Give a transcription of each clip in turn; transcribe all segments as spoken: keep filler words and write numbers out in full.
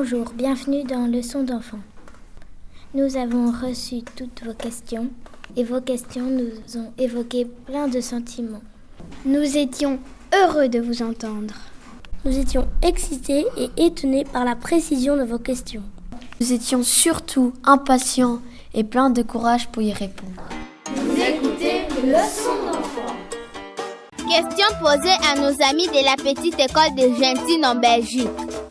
Bonjour, bienvenue dans Leçon d'enfants. Nous avons reçu toutes vos questions et vos questions nous ont évoqué plein de sentiments. Nous étions heureux de vous entendre. Nous étions excités et étonnés par la précision de vos questions. Nous étions surtout impatients et pleins de courage pour y répondre. Vous écoutez Leçon d'enfants. Question posée à nos amis de la petite école de Gentine en Belgique.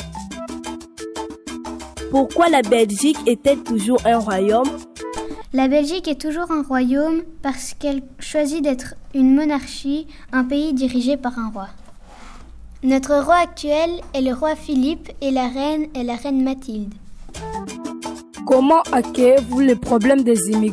Pourquoi la Belgique est-elle toujours un royaume ? La Belgique est toujours un royaume parce qu'elle choisit d'être une monarchie, un pays dirigé par un roi. Notre roi actuel est le roi Philippe et la reine est la reine Mathilde. Comment accueillez-vous les problèmes des immigrants ?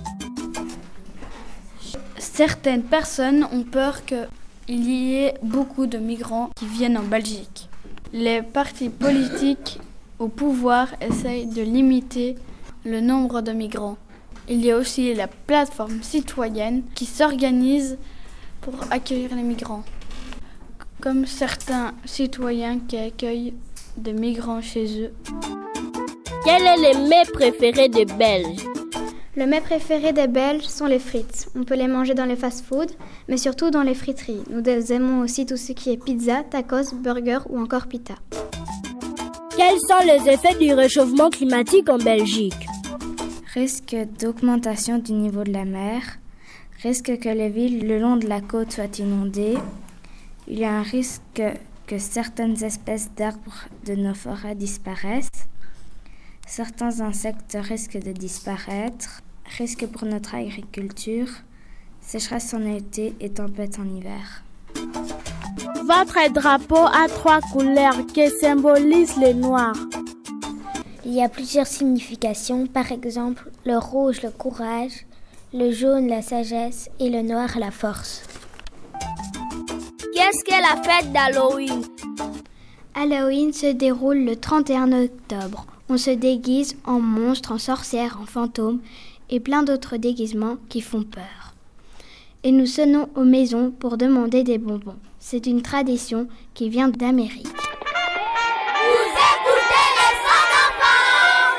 Certaines personnes ont peur qu'il y ait beaucoup de migrants qui viennent en Belgique. Les partis politiques au pouvoir essayent de limiter le nombre de migrants. Il y a aussi la plateforme citoyenne qui s'organise pour accueillir les migrants, comme certains citoyens qui accueillent des migrants chez eux. Quel est le mets préféré des Belges ? Le mets préféré des Belges sont les frites. On peut les manger dans les fast-foods, mais surtout dans les friteries. Nous aimons aussi tout ce qui est pizza, tacos, burger ou encore pita. Quels sont les effets du réchauffement climatique en Belgique ? Risque d'augmentation du niveau de la mer, risque que les villes le long de la côte soient inondées. Il y a un risque que, que certaines espèces d'arbres de nos forêts disparaissent. Certains insectes risquent de disparaître, risque pour notre agriculture, sécheresse en été et tempête en hiver. Votre drapeau a trois couleurs qui symbolisent le noir. Il y a plusieurs significations, par exemple le rouge, le courage, le jaune, la sagesse et le noir, la force. Qu'est-ce qu'est la fête d'Halloween ? Halloween se déroule le trente et un octobre. On se déguise en monstre, en sorcière, en fantôme et plein d'autres déguisements qui font peur. Et nous sonnons aux maisons pour demander des bonbons. C'est une tradition qui vient d'Amérique. Vous écoutez Leçon d'enfants.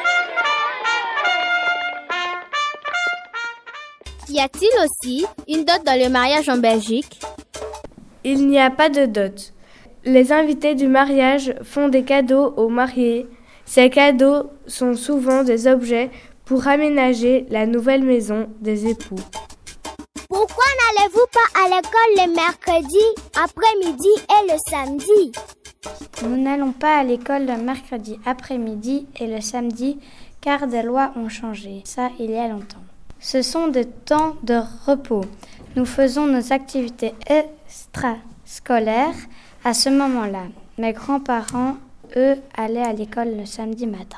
Y a-t-il aussi une dot dans le mariage en Belgique ? Il n'y a pas de dot. Les invités du mariage font des cadeaux aux mariés. Ces cadeaux sont souvent des objets pour aménager la nouvelle maison des époux. Pourquoi n'allez-vous pas à l'école le mercredi, après-midi et le samedi ? Nous n'allons pas à l'école le mercredi après-midi et le samedi car des lois ont changé, ça il y a longtemps. Ce sont des temps de repos. Nous faisons nos activités extrascolaires à ce moment-là. Mes grands-parents, eux, allaient à l'école le samedi matin.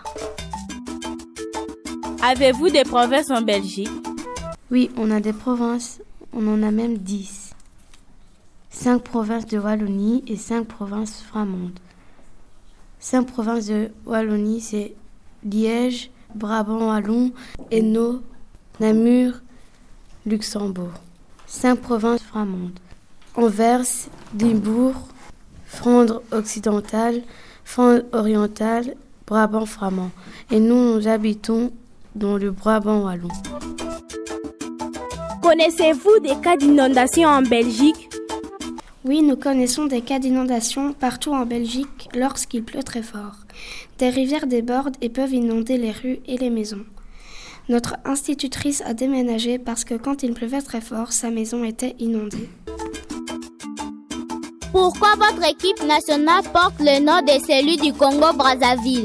Avez-vous des provinces en Belgique ? Oui, on a des provinces, on en a même dix. Cinq provinces de Wallonie et cinq provinces flamandes. Cinq provinces de Wallonie, c'est Liège, Brabant-Wallon, Hainaut, Namur, Luxembourg. Cinq provinces flamandes. Anvers, Limbourg, Flandre occidentale, Flandre orientale, Brabant flamand. Et nous, nous habitons dans le Brabant wallon. Connaissez-vous des cas d'inondation en Belgique ? Oui, nous connaissons des cas d'inondation partout en Belgique lorsqu'il pleut très fort. Des rivières débordent et peuvent inonder les rues et les maisons. Notre institutrice a déménagé parce que quand il pleuvait très fort, sa maison était inondée. Pourquoi votre équipe nationale porte le nom de celui du Congo-Brazzaville ?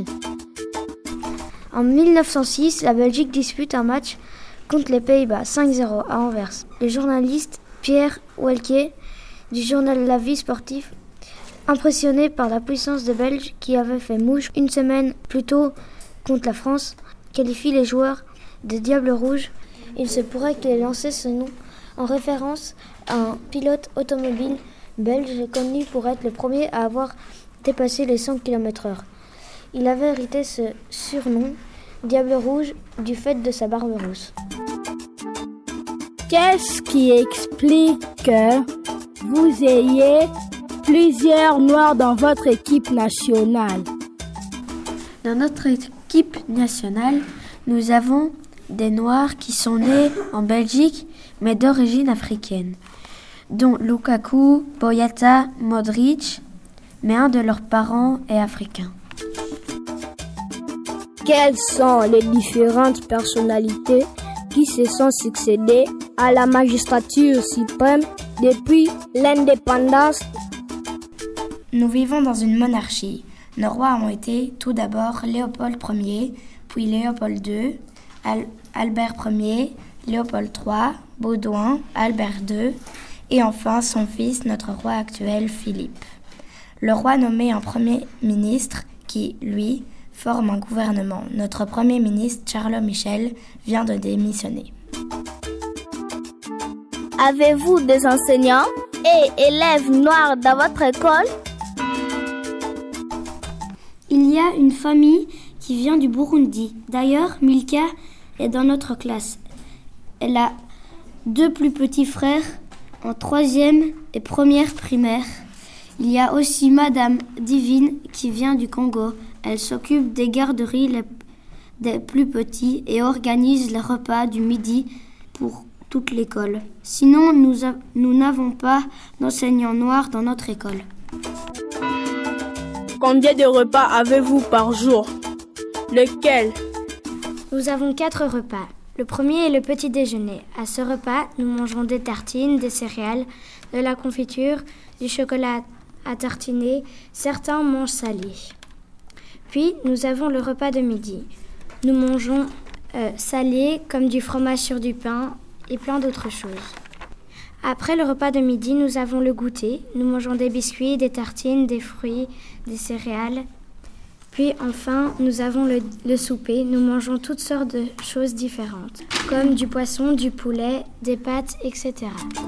En mille neuf cent six, la Belgique dispute un match contre les Pays-Bas, cinq zéro à Anvers. Le journaliste Pierre Welke du journal La Vie sportive, impressionné par la puissance des Belges qui avaient fait mouche une semaine plus tôt contre la France, qualifie les joueurs des Diables Rouges. Il se pourrait qu'il ait lancé ce nom en référence à un pilote automobile belge connu pour être le premier à avoir dépassé les cent kilomètres heure. Il avait hérité ce surnom, Diable Rouge, du fait de sa barbe rousse. Qu'est-ce qui explique que vous ayez plusieurs noirs dans votre équipe nationale ? Dans notre équipe nationale, nous avons des Noirs qui sont nés en Belgique, mais d'origine africaine, dont Lukaku, Boyata, Modric, mais un de leurs parents est africain. Quelles sont les différentes personnalités qui se sont succédées à la magistrature suprême depuis l'indépendance? Nous vivons dans une monarchie. Nos rois ont été tout d'abord Léopold Ier, puis Léopold deux, Al- Albert Ier, Léopold trois, Baudouin, Albert deux et enfin son fils, notre roi actuel, Philippe. Le roi nommé un premier ministre qui, lui, forme un gouvernement. Notre premier ministre, Charles Michel, vient de démissionner. Avez-vous des enseignants et élèves noirs dans votre école? Il y a une famille qui vient du Burundi. D'ailleurs, Milka est dans notre classe. Elle a deux plus petits frères en troisième et première primaire. Il y a aussi Madame Divine qui vient du Congo. Elle s'occupe des garderies les, des plus petits et organise les repas du midi pour toute l'école. Sinon, nous, a, nous n'avons pas d'enseignants noirs dans notre école. Combien de repas avez-vous par jour? Lesquels? Nous avons quatre repas. Le premier est le petit déjeuner. À ce repas, nous mangeons des tartines, des céréales, de la confiture, du chocolat à tartiner. Certains mangent salé. Puis, nous avons le repas de midi. Nous mangeons euh, salé comme du fromage sur du pain et plein d'autres choses. Après le repas de midi, nous avons le goûter. Nous mangeons des biscuits, des tartines, des fruits, des céréales. Puis enfin, nous avons le, le souper. Nous mangeons toutes sortes de choses différentes, comme du poisson, du poulet, des pâtes, et cetera.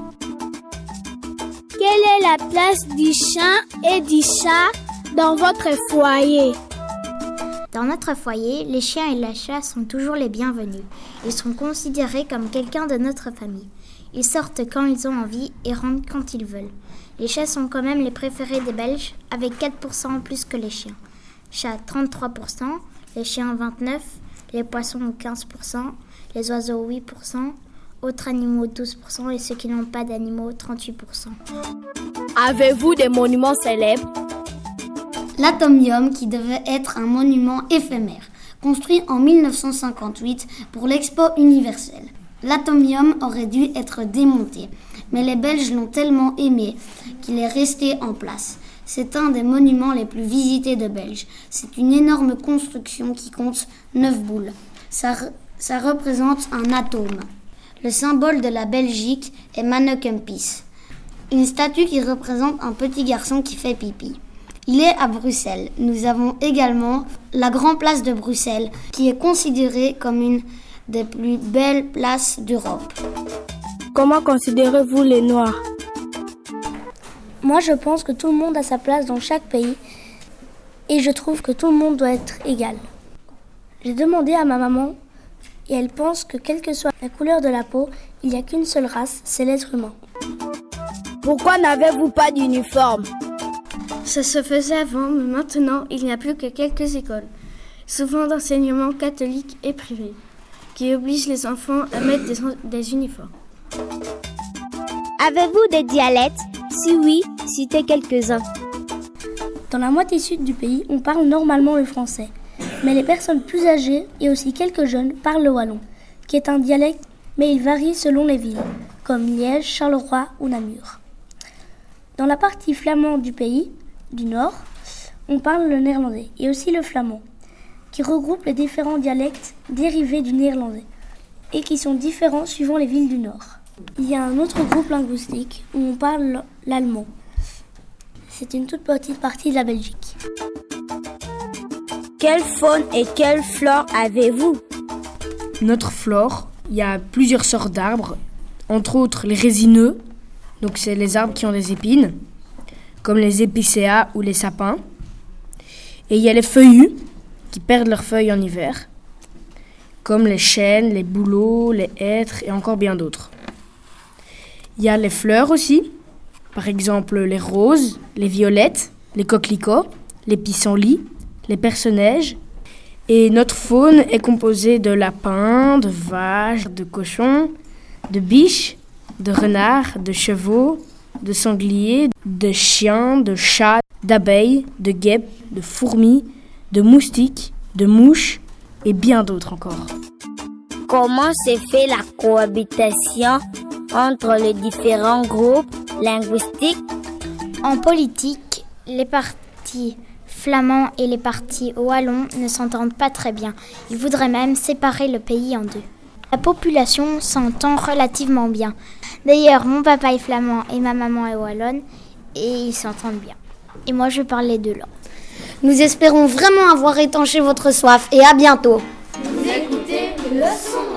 Quelle est la place du chien et du chat dans votre foyer? Dans notre foyer, les chiens et les chats sont toujours les bienvenus. Ils sont considérés comme quelqu'un de notre famille. Ils sortent quand ils ont envie et rentrent quand ils veulent. Les chats sont quand même les préférés des Belges, avec quatre pour cent en plus que les chiens. Chats trente-trois pour cent, les chiens vingt-neuf pour cent, les poissons quinze pour cent, les oiseaux huit pour cent, autres animaux douze pour cent et ceux qui n'ont pas d'animaux trente-huit pour cent. Avez-vous des monuments célèbres? L'Atomium, qui devait être un monument éphémère, construit en mille neuf cent cinquante-huit pour l'Expo universelle. L'Atomium aurait dû être démonté, mais les Belges l'ont tellement aimé qu'il est resté en place. C'est un des monuments les plus visités de Belge. C'est une énorme construction qui compte neuf boules. Ça, re- ça représente un atome. Le symbole de la Belgique est Mannekempis, une statue qui représente un petit garçon qui fait pipi. Il est à Bruxelles. Nous avons également la Grande Place de Bruxelles, qui est considérée comme une des plus belles places d'Europe. Comment considérez-vous les Noirs? Moi, je pense que tout le monde a sa place dans chaque pays et je trouve que tout le monde doit être égal. J'ai demandé à ma maman et elle pense que quelle que soit la couleur de la peau, il n'y a qu'une seule race, c'est l'être humain. Pourquoi n'avez-vous pas d'uniforme? Ça se faisait avant, mais maintenant, il n'y a plus que quelques écoles, souvent d'enseignement catholique et privé, qui obligent les enfants à mettre des, des uniformes. Avez-vous des dialectes? Si oui, citez quelques-uns. Dans la moitié sud du pays, on parle normalement le français. Mais les personnes plus âgées et aussi quelques jeunes parlent le wallon, qui est un dialecte, mais il varie selon les villes, comme Liège, Charleroi ou Namur. Dans la partie flamande du pays, du nord, on parle le néerlandais et aussi le flamand, qui regroupe les différents dialectes dérivés du néerlandais et qui sont différents suivant les villes du nord. Il y a un autre groupe linguistique où on parle l'allemand. C'est une toute petite partie de la Belgique. Quelle faune et quelle flore avez-vous? Notre flore, il y a plusieurs sortes d'arbres, entre autres les résineux, donc c'est les arbres qui ont des épines, comme les épicéas ou les sapins. Et il y a les feuillus, qui perdent leurs feuilles en hiver, comme les chênes, les bouleaux, les hêtres et encore bien d'autres. Il y a les fleurs aussi, par exemple les roses, les violettes, les coquelicots, les pissenlits, les personnages. Et notre faune est composée de lapins, de vaches, de cochons, de biches, de renards, de chevaux, de sangliers, de chiens, de chats, d'abeilles, de guêpes, de fourmis, de moustiques, de mouches et bien d'autres encore. Comment se fait la cohabitation entre les différents groupes linguistiques? En politique, les partis flamands et les partis wallons ne s'entendent pas très bien. Ils voudraient même séparer le pays en deux. La population s'entend relativement bien. D'ailleurs, mon papa est flamand et ma maman est wallonne et ils s'entendent bien. Et moi, je parle les deux langues. Nous espérons vraiment avoir étanché votre soif et à bientôt. Vous écoutez le son.